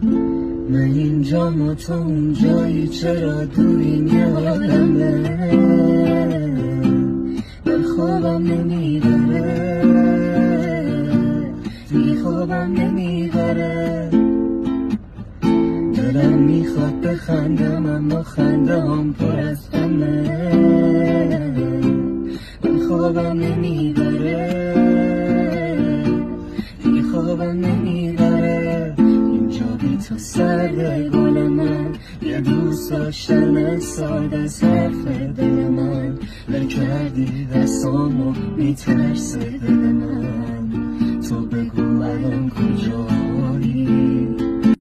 من اینجا و تو اونجایی، چرا دوریم یه عالمه. من خوابم نمیبره، دیگه خوابم نمیبره. دلم میخواد بخندم اما خنده هم پر از غمه. من خوابم نمیبره، دیگه خوابم نمیبره. اینجا بی تو سرد گل من، یه دوست داشتن ساده صرف دل من. ول کردی دستامو میترسه دل من. تو بگو الان کجا